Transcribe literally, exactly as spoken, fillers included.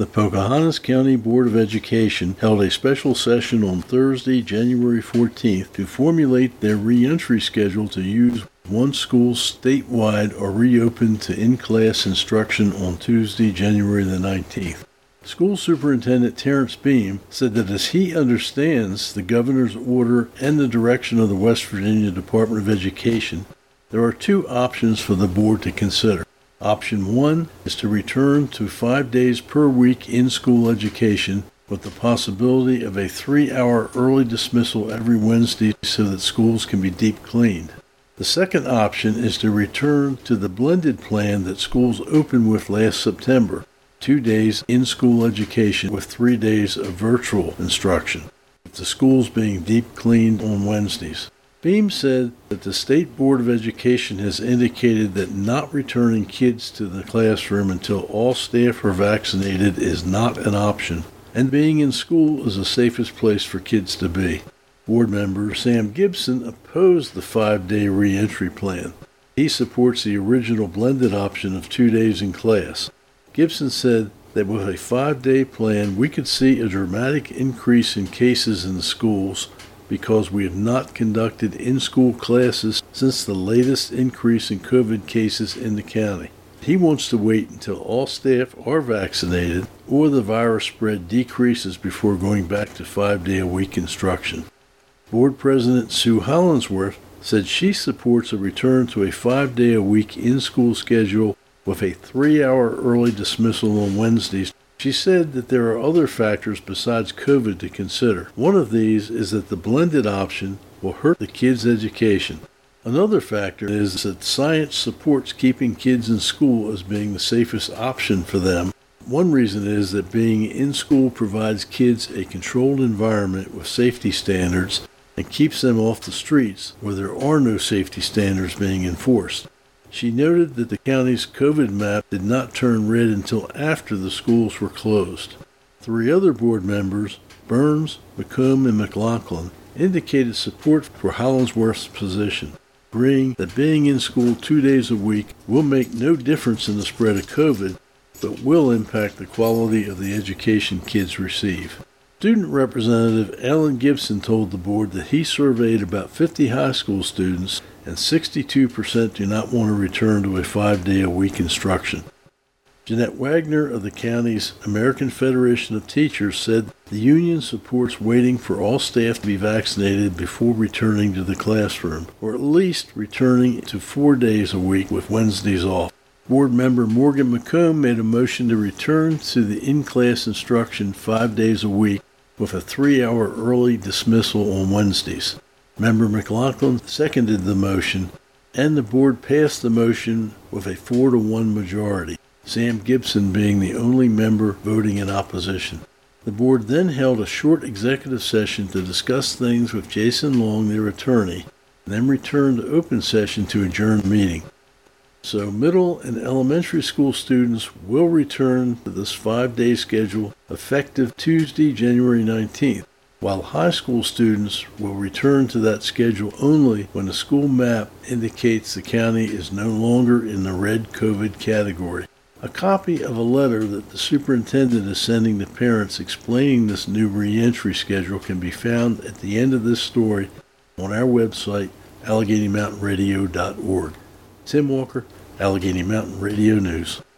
The Pocahontas County Board of Education held a special session on Thursday, January fourteenth, to formulate their reentry schedule to use once schools statewide are reopened to in-class instruction on Tuesday, January the nineteenth. School Superintendent Terrence Beam said that as he understands the governor's order and the direction of the West Virginia Department of Education, there are two options for the board to consider. Option one is to return to five days per week in-school education with the possibility of a three-hour early dismissal every Wednesday so that schools can be deep cleaned. The second option is to return to the blended plan that schools opened with last September, two days in-school education with three days of virtual instruction, with the schools being deep cleaned on Wednesdays. Beam said that the State Board of Education has indicated that not returning kids to the classroom until all staff are vaccinated is not an option, and being in school is the safest place for kids to be. Board member Sam Gibson opposed the five-day reentry plan. He supports the original blended option of two days in class. Gibson said that with a five-day plan, we could see a dramatic increase in cases in the schools because we have not conducted in-school classes since the latest increase in COVID cases in the county. He wants to wait until all staff are vaccinated or the virus spread decreases before going back to five-day-a-week instruction. Board President Sue Hollingsworth said she supports a return to a five-day-a-week in-school schedule with a three-hour early dismissal on Wednesdays. She said that there are other factors besides COVID to consider. One of these is that the blended option will hurt the kids' education. Another factor is that science supports keeping kids in school as being the safest option for them. One reason is that being in school provides kids a controlled environment with safety standards and keeps them off the streets where there are no safety standards being enforced. She noted that the county's COVID map did not turn red until after the schools were closed. Three other board members, Burns, McComb, and McLaughlin, indicated support for Hollingsworth's position, agreeing that being in school two days a week will make no difference in the spread of COVID, but will impact the quality of the education kids receive. Student Representative Alan Gibson told the board that he surveyed about fifty high school students and sixty-two percent do not want to return to a five-day-a-week instruction. Jeanette Wagner of the county's American Federation of Teachers said the union supports waiting for all staff to be vaccinated before returning to the classroom, or at least returning to four days a week with Wednesdays off. Board member Morgan McComb made a motion to return to the in-class instruction five days a week with a three-hour early dismissal on Wednesdays. Member McLaughlin seconded the motion, and the board passed the motion with a four to one majority, Sam Gibson being the only member voting in opposition. The board then held a short executive session to discuss things with Jason Long, their attorney, and then returned to open session to adjourn the meeting. So middle and elementary school students will return to this five-day schedule effective Tuesday, January nineteenth, while high school students will return to that schedule only when the school map indicates the county is no longer in the red COVID category. A copy of a letter that the superintendent is sending to parents explaining this new reentry schedule can be found at the end of this story on our website, Allegheny Mountain Radio dot org. Tim Walker, Allegheny Mountain Radio News.